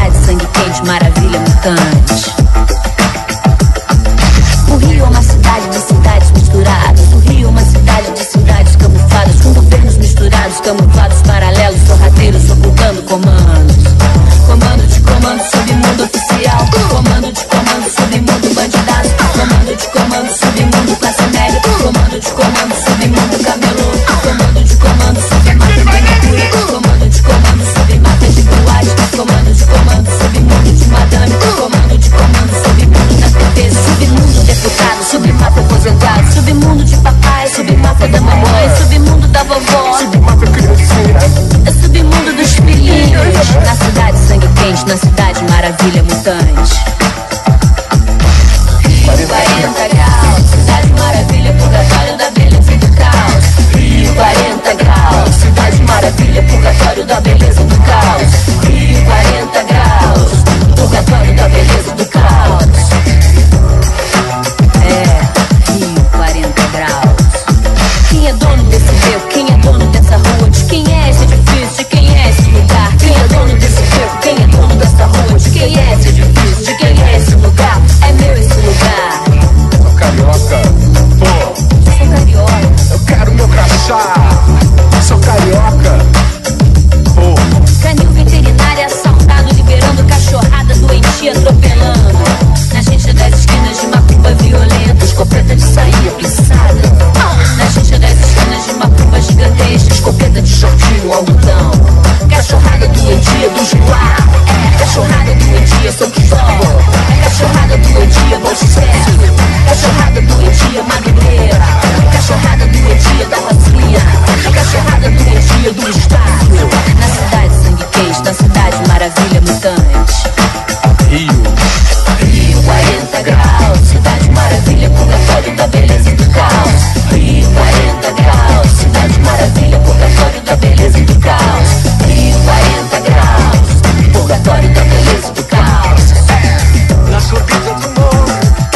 cidade, sangue quente, maravilha mutante. O Rio é uma cidade de cidades misturadas. O Rio é uma cidade de cidades camufladas, com governos misturados, camuflados, paralelos, sorrateiros, ocultando comandos. Comando de comando, submundo oficial. Comando de comando, submundo bandidaço. Comando de comando, submundo classe média. Comando de comando, submundo camelô. Comando de comando, submata de manicure. Comando de comando, submata de boate. Comando de comando, submundo de madame. Comando de comando, submundo da TV. Submundo deputado, submata aposentado. Submundo de papai, submata da mamãe. Submundo da vovó, submata criancinha. é submundo dos filhinhos. Na cidade, sangue quente, na cidade, maravilha mutante. 40 graus, cidade maravilha, purgatório da beleza e do caos. Rio 40 graus, cidade maravilha, purgatório da beleza e do caos. Rio 40 graus, purgatório da beleza e do caos. É, Rio 40 graus. Quem é dono desse beco? Quem é dono dessa rua? De quem é esse edifício? De quem é esse lugar? Quem é dono desse beco? Quem é dono dessa rua? De quem é esse edifício? De quem é esse lugar? É meu esse lugar. Sou carioca, pô. Sou carioca. Eu quero meu crachá. Sou carioca, pô. Canil veterinário assaltado, liberando cachorrada doentia, atropelando. Na gente das esquinas de macumba violenta, escopeta de saia plissada. Na gente das esquinas de macumba gigantesca, escopeta de shortinho ao botão. Cachorrada doentia do Juá. Cachorrada doentia São Cristóvão. Cachorrada doentia Bom Sucesso. Cachorrada doentia Madureira. Cachorrada doentia da Rocinha. Cachorrada doentia do Estado. Na cidade, sangue quente, na cidade, maravilha mutante. Rio 40 graus, cidade maravilha, purgatório da beleza e do caos. Rio 40 graus, cidade maravilha, purgatório da beleza e do caos. Rio 40 graus, purgatório da beleza e do caos. Na subida do morro,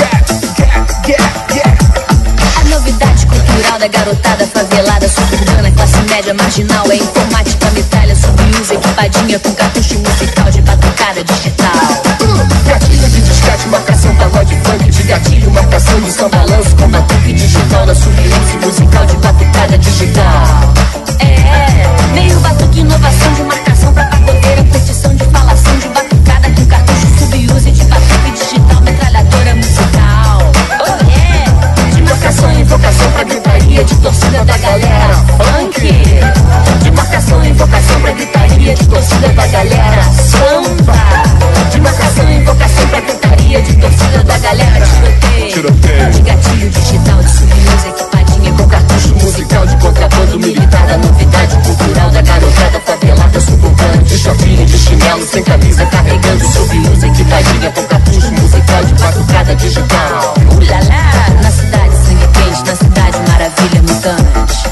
A novidade cultural da garotada favelada, suburbana, classe média, marginal. É informática, metralha, subusa, equipadinha com cartucho musical de batucada digital. gatilho de disquete, marcação, pagode, funk de gatilho, marcação de sambalanço, com batuque digital da sublance musical de batucada digital. É, meio batuque, inovação de marcação pra pagodeira, petição de falação de batucada com cartucho sub-use de batuque digital, metralhadora musical. Oh yeah! De marcação e invocação pra gritaria de torcida da galera funk. De marcação e invocação pra gritaria de torcida da galera samba. De marcação e invocação pra gritaria de torcida da galera tiroteio. De gatilho digital, de sub-use, equipadinha com cartucho musical de contrabando militar, da novidade cultural da garotada favelada suburbana, de shortinho, de chinelo, sem camisa, carregando sub-use, equipadinha com cartucho musical de batucada digital. Ulala, na cidade, sangue quente, na cidade, maravilha mutante.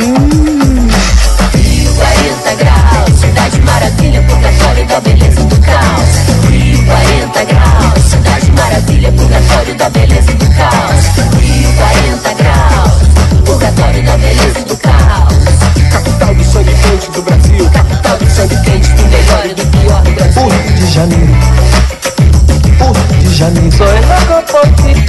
Rio 40 graus, cidade maravilha, purgatório da beleza e do caos. Rio 40 graus, cidade maravilha, purgatório da beleza e do caos. Rio 40 graus, purgatório da beleza e do caos. Capital do sangue quente do Brasil, Capital do sangue quente, do melhor e do pior do Brasil. Porto de Janeiro, Porto de Janeiro. Soy loco por ti,